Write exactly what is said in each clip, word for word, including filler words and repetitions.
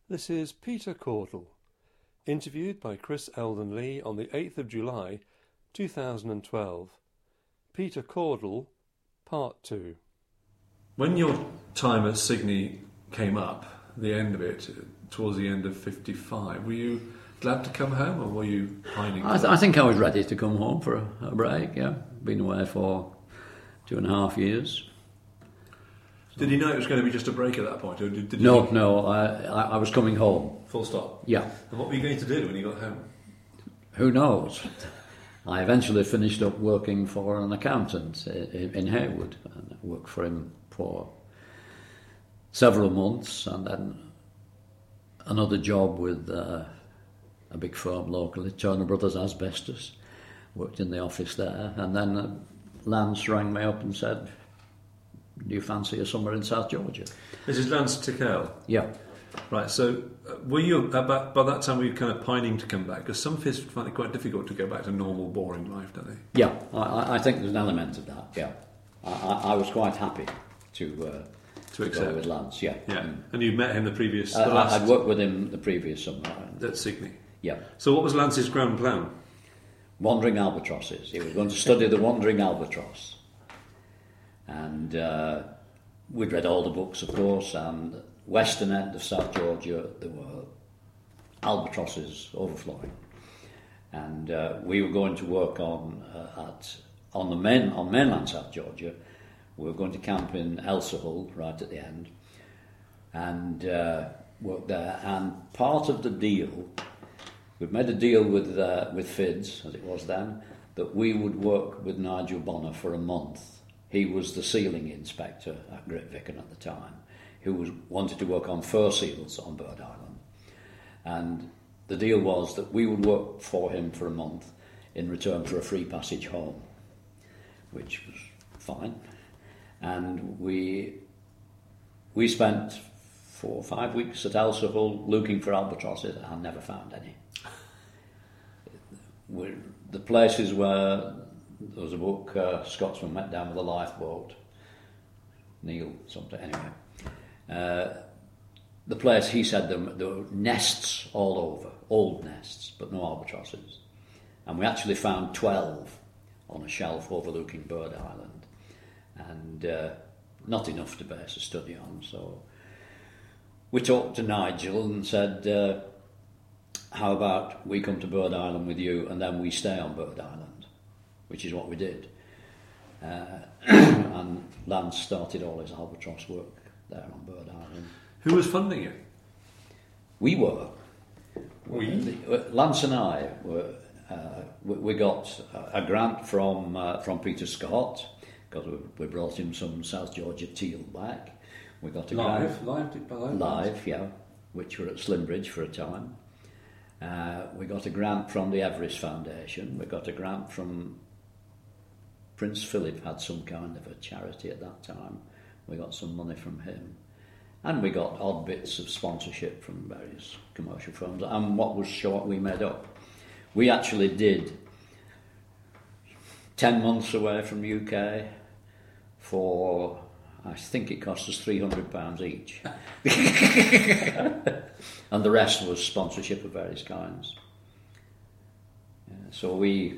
This is Peter Caudle, interviewed by Chris Eldon Lee on the eighth of July two thousand twelve. Peter Caudle, Part two. When your time at Signy came up, the end of it, towards the end of fifty-five, were you glad to come home, or were you pining? I, th- I think I was ready to come home for a, a break, yeah. Been away for two and a half years. Did you know it was going to be just a break at that point? Or did, did no, you think... no, I, I, I was coming home. Full stop? Yeah. And what were you going to do when you got home? Who knows? I eventually finished up working for an accountant in, in Haywood, and I worked for him for several months, and then another job with uh, a big firm locally, Turner Brothers Asbestos. Worked in the office there, and then uh, Lance rang me up and said, "Do you fancy a summer in South Georgia?" This is Lance Tickell. Yeah. Right, so uh, were you, about, by that time, were you kind of pining to come back? Because some of us find it quite difficult to go back to normal, boring life, don't they? Yeah, I, I think there's an element of that, yeah. I, I, I was quite happy to, uh, to accept go with Lance, yeah. Yeah, mm. and you'd met him the previous... Uh, the last... I'd worked with him the previous summer. At Signy? Yeah. So what was Lance's grand plan? Wandering albatrosses. He was going to study the wandering albatross. And uh, we'd read all the books, of course, and western end of South Georgia, there were albatrosses overflowing. And uh, we were going to work on uh, at on the main on mainland South Georgia. We were going to camp in Elsahull, right at the end, and uh, work there. And part of the deal, we'd made a deal with uh, with Fids, as it was then, that we would work with Nigel Bonner for a month. He was the sealing inspector at Great Vicken at the time, who was, wanted to work on fur seals on Bird Island. And the deal was that we would work for him for a month in return for a free passage home, which was fine. And we we spent four or five weeks at Elsahull looking for albatrosses and never found any. We're, the places where there was a book, uh, Scotsman Went Down with a Lifeboat, Neil something, anyway. Uh, the place, he said, there, there were nests all over, old nests, but no albatrosses. And we actually found twelve on a shelf overlooking Bird Island, and uh, not enough to base a study on. So we talked to Nigel and said, uh, how about we come to Bird Island with you and then we stay on Bird Island, which is what we did. Uh, and Lance started all his albatross work there on Bird Island. Who was funding it? We were. We? Lance and I were. Uh, we, we got a grant from uh, from Peter Scott because we, we brought him some South Georgia teal back. We got a live, grant, live, live, live, yeah, which were at Slimbridge for a time. Uh, we got a grant from the Everest Foundation. We got a grant from Prince Philip, had some kind of a charity at that time. We got some money from him. And we got odd bits of sponsorship from various commercial firms. And what was short, we made up. We actually did ten months away from the U K for, I think it cost us three hundred pounds each. And the rest was sponsorship of various kinds. Yeah, so we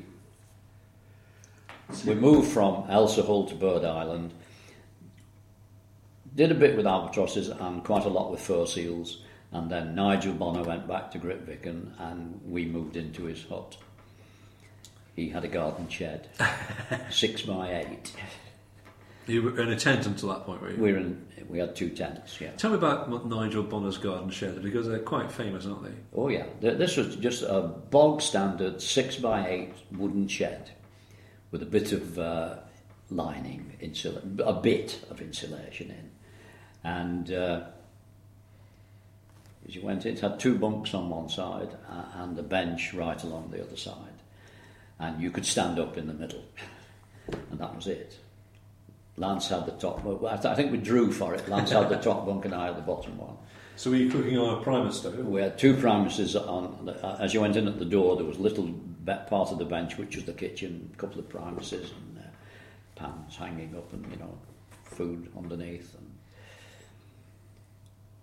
we moved from Elsahull to Bird Island, did a bit with albatrosses and quite a lot with fur seals, and then Nigel Bonner went back to Great Vicken and we moved into his hut. He had a garden shed, six by eight. You were in a tent until that point, were you? We were in, we had two tents, yeah. Tell me about Nigel Bonner's garden shed, because they're quite famous, aren't they? Oh yeah, this was just a bog standard six by eight wooden shed with a bit of uh, lining, insula- a bit of insulation in. And uh, as you went in, it had two bunks on one side uh, and a bench right along the other side. And you could stand up in the middle. And that was it. Lance had the top, well, I think we drew for it. Lance had the top bunk and I had the bottom one. So were you cooking on a Primus stove? We had two Primuses on. As you went in at the door, there was a little part of the bench which was the kitchen, a couple of Primuses and uh, pans hanging up, and you know, food underneath. And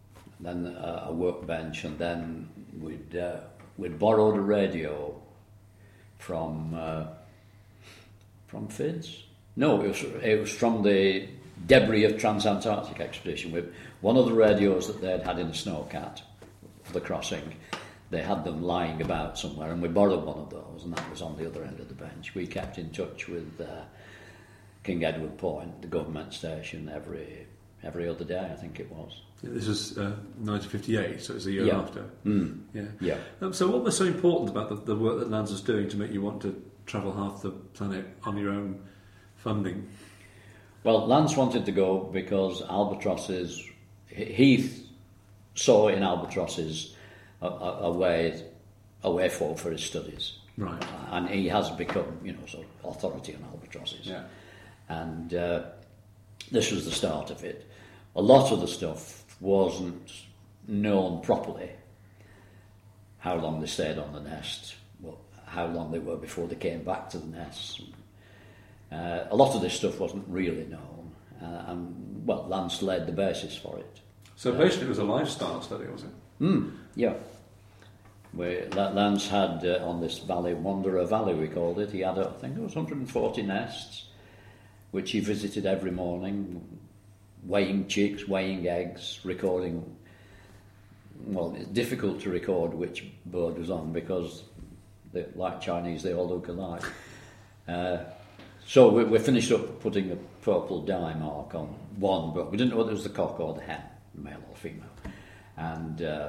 then a, a workbench, and then we'd uh, we'd borrowed a radio from uh, from Fids. No, it was it was from the debris of Transantarctic expedition. With one of the radios that they'd had in the Snowcat for the crossing, they had them lying about somewhere, and we borrowed one of those, and that was on the other end of the bench. We kept in touch with uh, King Edward Point, the government station, every every other day, I think it was. This was uh, nineteen fifty-eight, so it was a year yeah. after. Mm. Yeah. Yeah. Um, so what was so important about the, the work that Lands was doing to make you want to travel half the planet on your own funding? Well, Lance wanted to go because albatrosses, he saw in albatrosses a, a, a way a way forward for his studies. Right. And he has become, you know, sort of authority on albatrosses. Yeah. And uh, this was the start of it. A lot of the stuff wasn't known properly. How long they stayed on the nest, well, how long they were before they came back to the nests. Uh, a lot of this stuff wasn't really known, uh, and well, Lance laid the basis for it. So basically, it was a lifestyle study, was it? Mm, yeah. We, Lance had uh, on this valley, Wanderer Valley, we called it. He had, I think, it was one hundred forty nests, which he visited every morning, weighing chicks, weighing eggs, recording. Well, it's difficult to record which bird was on because, they, like Chinese, they all look alike. Uh, So we, we finished up putting a purple dye mark on one, but we didn't know whether it was the cock or the hen, male or female, and uh,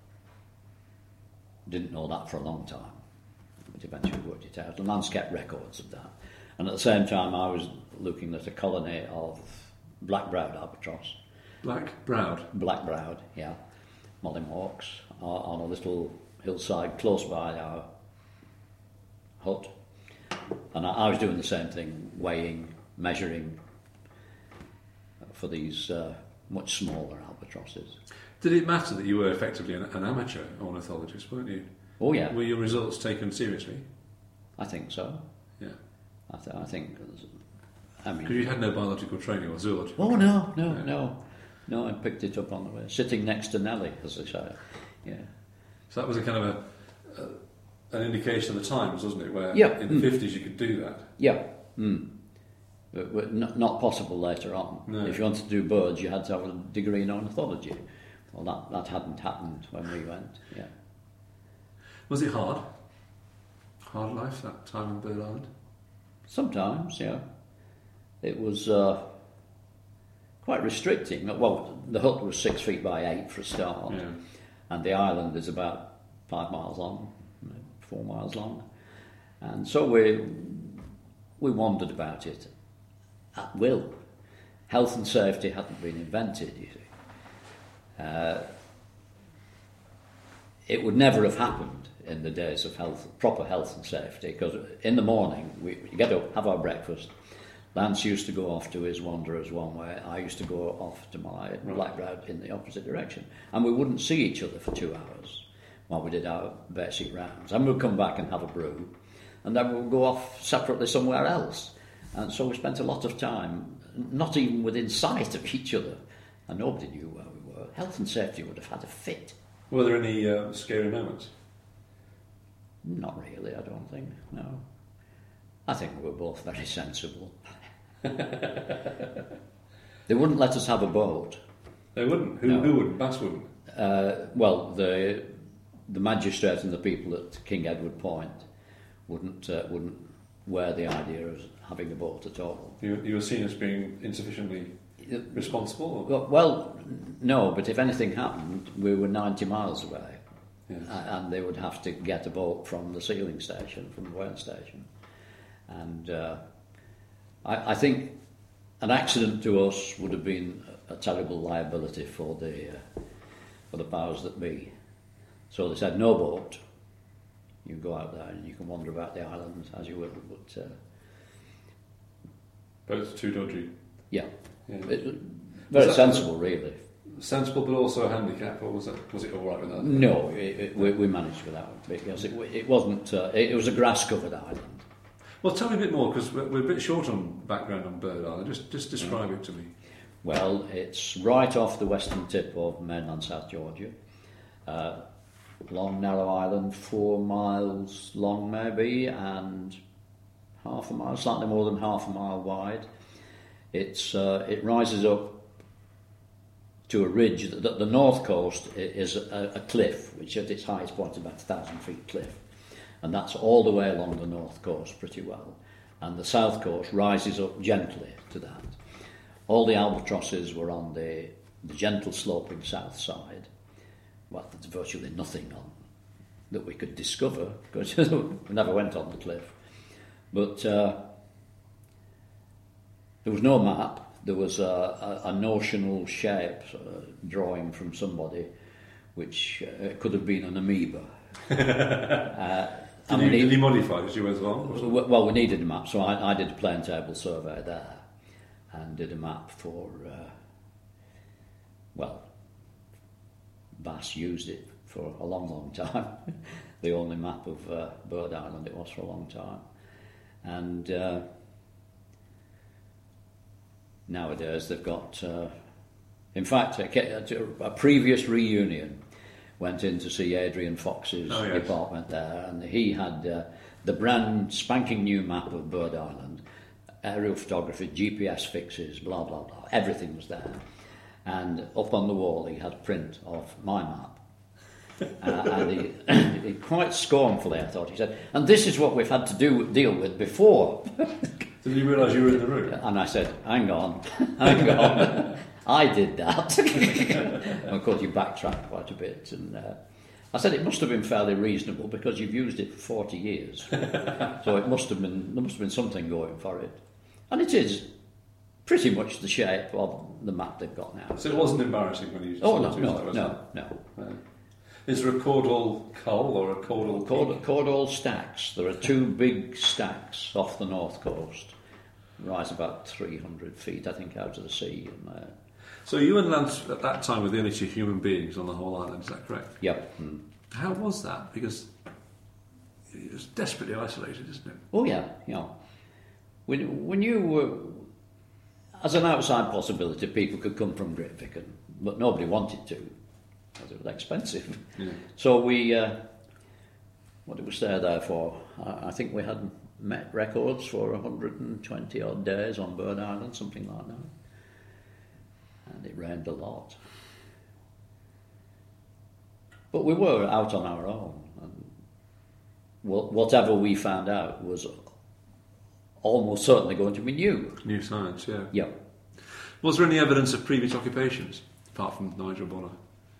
didn't know that for a long time. But eventually worked it out, and Lance kept records of that. And at the same time, I was looking at a colony of black-browed albatross. Black-browed? Black-browed, yeah, mollymawks on a little hillside close by our hut. And I, I was doing the same thing, weighing, measuring for these uh, much smaller albatrosses. Did it matter that you were effectively an, an amateur ornithologist, weren't you? Oh, yeah. Were your results taken seriously? I think so. Yeah. I, th- I think... I mean... Because you had no biological training or zoology? Oh, no, no, yeah. no. No, I picked it up on the way. Sitting next to Nellie, as they say. Yeah. So that was a kind of a... a an indication of the times, wasn't it? Where yeah. in the mm. fifties you could do that. Yeah. Mm. But, but not, not possible later on. No. If you wanted to do birds, you had to have a degree in ornithology. Well, that, that hadn't happened when we went, yeah. Was it hard? Hard life, that time on Bird Island? Sometimes, yeah. It was uh, quite restricting. Well, the hut was six feet by eight for a start, yeah. and the island is about five miles long. Four miles long, and so we we wandered about it at will. Health and safety hadn't been invented, you see. Uh, it would never have happened in the days of health, proper health and safety, because in the morning we, we get up, have our breakfast. Lance used to go off to his wanderers one way. I used to go off to my right. black-browed in the opposite direction, and we wouldn't see each other for two hours. While we did our basic rounds. And we'd come back and have a brew, and then we'd go off separately somewhere else. And so we spent a lot of time not even within sight of each other, and nobody knew where we were. Health and safety would have had a fit. Were there any uh, scary moments? Not really, I don't think, no. I think we were both very sensible. They wouldn't let us have a boat. They wouldn't? Who, no. who wouldn't? Bass wouldn't? Uh, well, the... The magistrate and the people at King Edward Point wouldn't uh, wouldn't wear the idea of having a boat at all. You, you were seen as being insufficiently responsible? Well, well, no, but if anything happened, we were ninety miles away, yes. and they would have to get a boat from the sealing station, from the whaling station. And uh, I, I think an accident to us would have been a terrible liability for the uh, for the powers that be. So they said, no boat. You can go out there and you can wander about the island as you will, but... Uh, Boats too dodgy. Yeah. yeah. It, very that, sensible, really. Sensible, but also a handicap, or was it, was it all right with that? No, it, it, we, we managed with that one, because it, it wasn't... Uh, it, it was a grass-covered island. Well, tell me a bit more, because we're, we're a bit short on background on Bird Island. Just, just describe yeah. it to me. Well, it's right off the western tip of mainland South Georgia. Uh, long, narrow island, four miles long maybe, and half a mile, slightly more than half a mile wide. It's uh, it rises up to a ridge. The, the north coast is a, a cliff, which at its highest point is about a thousand feet cliff, and that's all the way along the north coast pretty well. And the south coast rises up gently to that. All the albatrosses were on the, the gentle sloping south side. Well, there's virtually nothing on that we could discover because we never went on the cliff. But uh, there was no map. There was a, a, a notional shape uh, drawing from somebody, which uh, could have been an amoeba. uh, did, you, did you modify as you went along? Well, we needed a map, so I, I did a plane table survey there and did a map for, uh, well, Bass used it for a long, long time. The only map of uh, Bird Island it was for a long time. And uh, nowadays they've got, uh, in fact, a, a previous reunion went in to see Adrian Fox's oh, yes. department there, and he had uh, the brand spanking new map of Bird Island, aerial photography, G P S fixes, blah, blah, blah. Everything was there. And up on the wall he had a print of my map. uh, and he, he quite scornfully, I thought, he said, and this is what we've had to do deal with before. Did you realise you were in the room? And I said, hang on, hang on, I did that. And of course you backtracked quite a bit. And uh, I said it must have been fairly reasonable because you've used it for forty years. So it must have been, there must have been something going for it. And it is pretty much the shape of the map they've got now. So it wasn't embarrassing when you Oh, no, it, no, was no, it? no, no. Is there a caudal cull or a caudal Cord- Caudal stacks. There are two big stacks off the north coast. Rise about three hundred feet, I think, out of the sea. And, uh, so you and Lance at that time were the only two human beings on the whole island, is that correct? Yep. Mm. How was that? Because it was desperately isolated, isn't it? Oh, yeah, yeah. When, when you were... As an outside possibility, people could come from Great Vican, but nobody wanted to, because it was expensive. Yeah. So we, uh, what did we stay there for? I, I think we had met records for one hundred twenty odd days on Bird Island, something like that. And it rained a lot. But we were out on our own, and whatever we found out was almost certainly going to be new. New science, yeah. Yeah. Was there any evidence of previous occupations, apart from Nigel Bonner?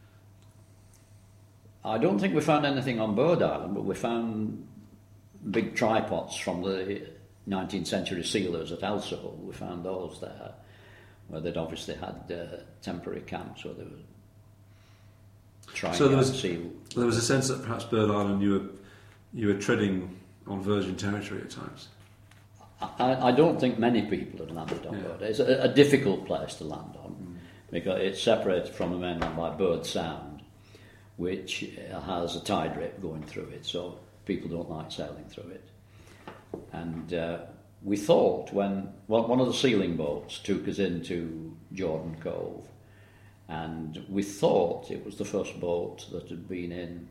I don't think we found anything on Bird Island, but we found big tripods from the nineteenth century sealers at Elsehoe. We found those there, where they'd obviously had uh, temporary camps where they were trying so there to was, seal. There was a sense that perhaps Bird Island, you were, you were treading on virgin territory at times. I, I don't think many people have landed on yeah. Bird. It's a, a difficult place to land on mm. because it's separated from the mainland by Bird Sound, which has a tide rip going through it, so people don't like sailing through it. And uh, we thought when well, one of the sealing boats took us into Jordan Cove, and we thought it was the first boat that had been in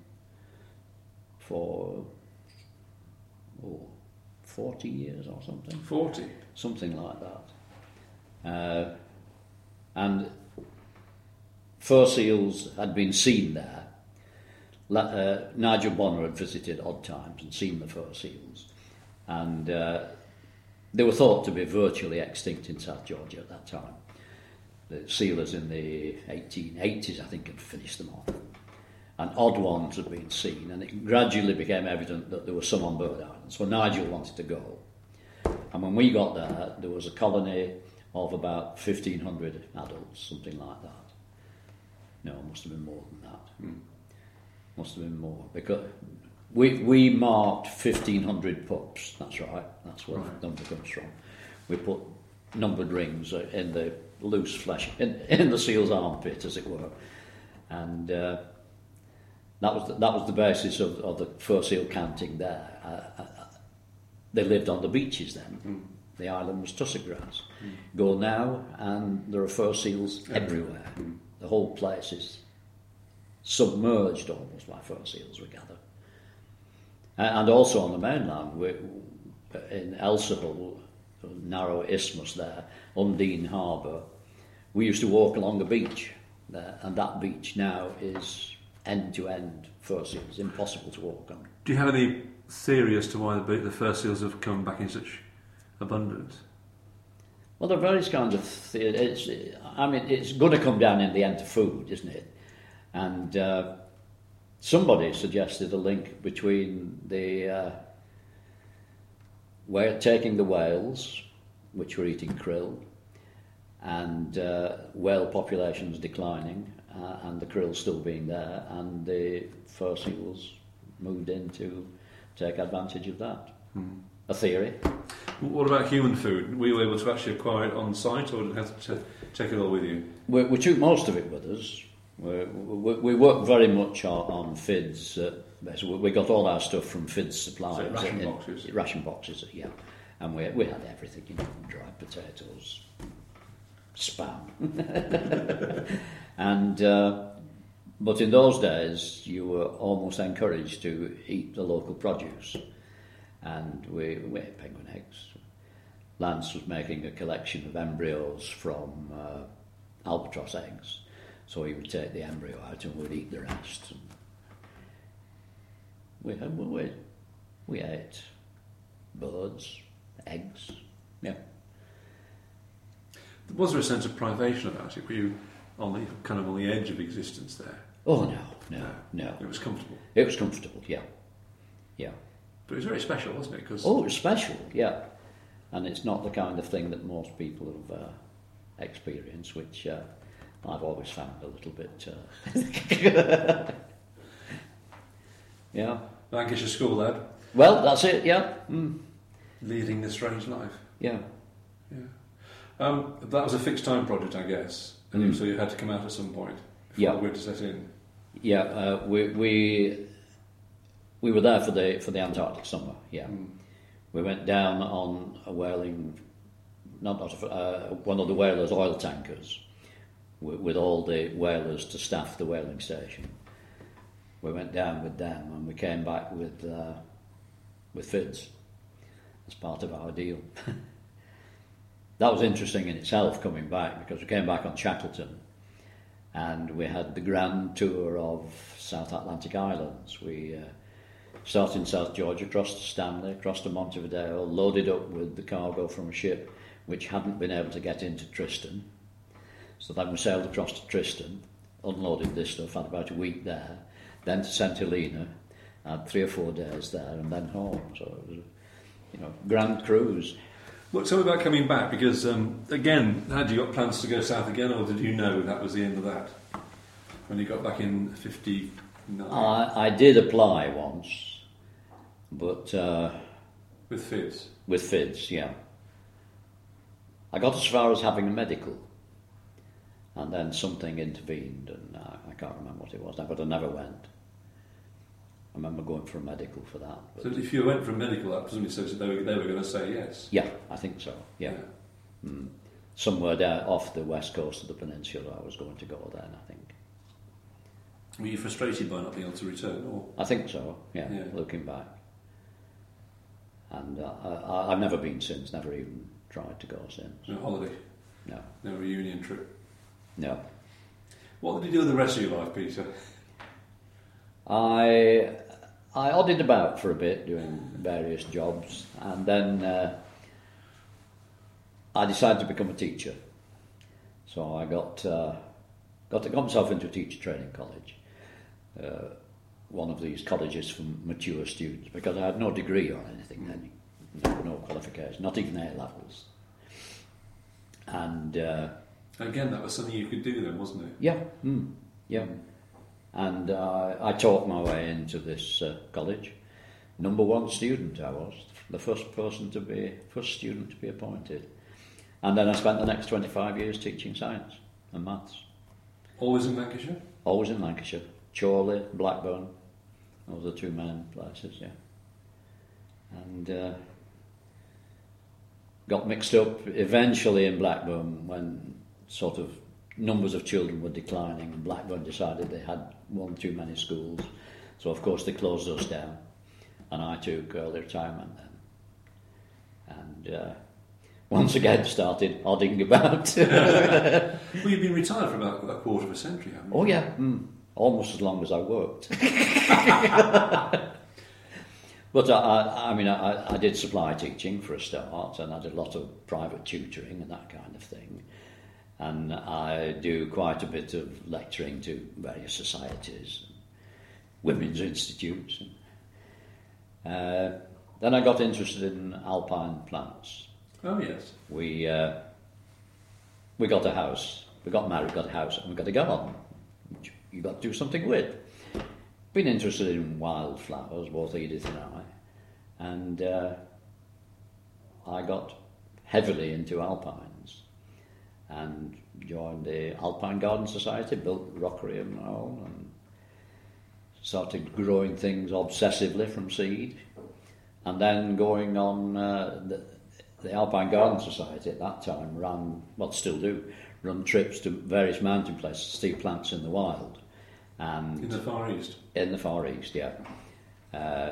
for oh, forty years or something. Forty? Something like that. Uh, and fur seals had been seen there. Uh, Nigel Bonner had visited odd times and seen the fur seals, and uh, they were thought to be virtually extinct in South Georgia at that time. The sealers in the eighteen eighties, I think, had finished them off, and odd ones had been seen, and it gradually became evident that there were some on Bird Island, so Nigel wanted to go. And when we got there, there was a colony of about fifteen hundred adults, something like that. No, it must have been more than that. Mm. Must have been more, because we we marked fifteen hundred pups. That's right. That's where right. the number comes from. We put numbered rings in the loose flesh in, in the seal's armpit, as it were, and uh, that was the, that was the basis of, of the fur seal counting there. Uh, uh, they lived on the beaches then, mm. the island was tussock grass. Mm. Go now and there are fur seals yeah. everywhere. Mm. The whole place is submerged almost by fur seals, we gather. And also on the mainland, we, in Elsehull, narrow isthmus there, Undine Harbour, we used to walk along the beach there, and that beach now is end-to-end fur seals, impossible to walk on. Do you have any theory as to why the, the fur seals have come back in such abundance? Well, there are various kinds of theories. I mean, it's going to come down in the end to food, isn't it? And uh, somebody suggested a link between the uh, whale, taking the whales, which were eating krill, and uh, whale populations declining, uh, and the krill still being there, and the fur seals moved in to take advantage of that. Hmm. A theory. What about human food? Were you able to actually acquire it on site, or did you have to take it all with you? We, we took most of it with us. We, we, we worked very much on, on F I D's. Uh, we got all our stuff from F I D's suppliers. So ration in, boxes? Ration boxes, yeah. And we, we had everything, you know, dried potatoes, spam. and uh, But in those days, you were almost encouraged to eat the local produce. And we, we ate penguin eggs. Lance was making a collection of embryos from uh, albatross eggs. So he would take the embryo out and we'd eat the rest. And we, we, we ate birds, eggs, yeah. Was there a sense of privation about it? Were you on the kind of on the edge of existence there? Oh no, no, no. no. It was comfortable. It was comfortable, yeah, yeah. But it was very special, wasn't it? Cause oh, it was special, yeah. And it's not the kind of thing that most people have uh, experienced, which uh, I've always found a little bit. Uh... yeah. Lancashire school lad. Well, that's it. Yeah. Mm. Leading a strange life. Yeah. Yeah. Um, that was a fixed time project, I guess, and mm. so you had to come out at some point before yeah. the winter set in. Yeah. Uh, we we we were there for the for the Antarctic summer. Yeah. Mm. We went down on a whaling, not not a, uh, one of the whalers' oil tankers, with, with all the whalers to staff the whaling station. We went down with them, and we came back with uh, with F I Ds as part of our deal. That was interesting in itself, coming back, because we came back on Shackleton, and we had the grand tour of South Atlantic Islands. We uh, started in South Georgia, crossed to Stanley, crossed to Montevideo, loaded up with the cargo from a ship which hadn't been able to get into Tristan. So then we sailed across to Tristan, unloaded this stuff, had about a week there, then to Saint Helena, had three or four days there, and then home. So it was a, you know, grand cruise. Well, tell me about coming back, because um, again, had you got plans to go south again, or did you know that was the end of that when you got back in fifty-nine? I, I did apply once, but uh, with F I Ds. With F I Ds, yeah. I got as far as having a medical, and then something intervened, and uh, I can't remember what it was now, but I never went. I remember going for a medical for that. But so if you went for a medical, that presumably says that they were, they were going to say yes? Yeah, I think so, yeah. yeah. Mm. Somewhere down off the west coast of the peninsula I was going to go then, I think. Were you frustrated by not being able to return? Or? I think so, yeah, yeah. Looking back. And uh, I, I've never been since, never even tried to go since. No holiday? No. No reunion trip? No. What did you do with the rest of your life, Peter? I I odded about for a bit doing various jobs, and then uh, I decided to become a teacher. So I got uh, got, to, got myself into a teacher training college, uh, one of these colleges for mature students, because I had no degree or anything then, no, no qualification, not even A levels. And uh, again, that was something you could do then, wasn't it? Yeah, mm, yeah. And uh, I talked my way into this uh, college. Number one student I was, the first person to be, first student to be appointed. And then I spent the next twenty-five years teaching science and maths. Always in Lancashire? Always in Lancashire. Chorley, Blackburn, those are the two main places, yeah. And uh, got mixed up eventually in Blackburn when sort of numbers of children were declining, and Blackburn decided they had one too many schools. So, of course, they closed us down, and I took early retirement then. And uh, once again started odding about. Well, you've been retired for about a quarter of a century, haven't you? Oh, yeah, mm, almost as long as I worked. But, I, I, I mean, I, I did supply teaching for a start, and I did a lot of private tutoring and that kind of thing. And I do quite a bit of lecturing to various societies, women's institutes. Uh, then I got interested in alpine plants. Oh, yes. We uh, we got a house. We got married, got a house, and we got a garden, which you got to do something with. Been interested in wildflowers, both Edith and I, and uh, I got heavily into alpines and joined the Alpine Garden Society, built rockery of my own, and started growing things obsessively from seed, and then going on uh, the, the Alpine Garden Society at that time ran, well still do, run trips to various mountain places to see plants in the wild. And in the Far East? In the Far East, yeah. Uh,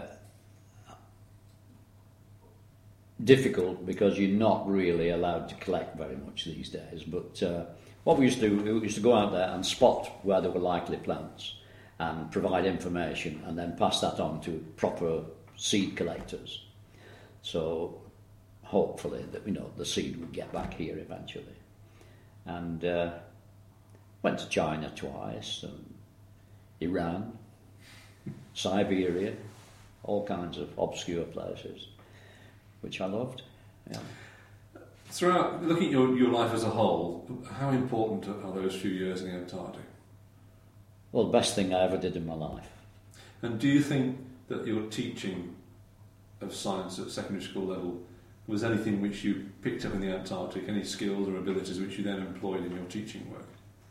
difficult because you're not really allowed to collect very much these days, but uh, what we used to do, we used to go out there and spot where there were likely plants and provide information and then pass that on to proper seed collectors. So hopefully that, you know, the seed would get back here eventually. And uh, went to China twice, and Iran, Siberia, all kinds of obscure places, which I loved. Yeah. Throughout, looking at your, your life as a whole, how important are those few years in the Antarctic? Well, the best thing I ever did in my life. And do you think that your teaching of science at secondary school level was anything which you picked up in the Antarctic, any skills or abilities which you then employed in your teaching work?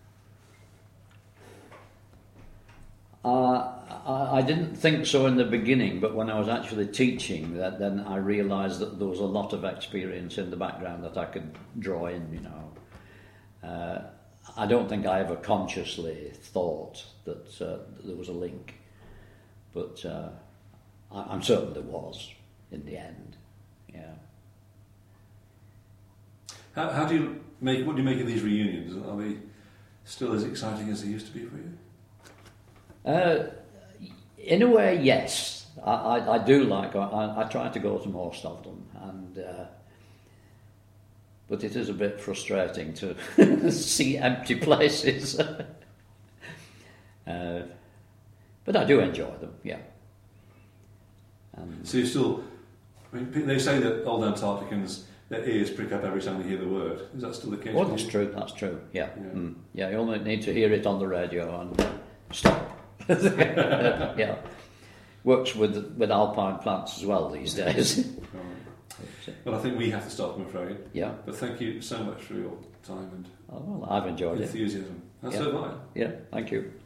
Uh, I, I didn't think so in the beginning, but when I was actually teaching, that then I realised that there was a lot of experience in the background that I could draw in, you know. Uh, I don't think I ever consciously thought that, uh, that there was a link, but uh, I, I'm certain there was in the end, yeah. How, how do you make, what do you make of these reunions? Are they still as exciting as they used to be for you? Uh, in a way, yes. I, I, I do like. I, I try to go to most of them, and uh, but it is a bit frustrating to see empty places. uh, but I do enjoy them. Yeah. And so you still. I mean, they say that old Antarcticans, their ears prick up every time they hear the word. Is that still the case? Oh, that's true. That's true. Yeah. Yeah. Mm. Yeah. You only need to hear it on the radio and stop. Yeah, works with with alpine plants as well these days. Right. Well, I think we have to stop, I'm afraid. Yeah. But thank you so much for your time and oh, well, I've enjoyed enthusiasm. it. And yeah. so have I. Yeah, thank you.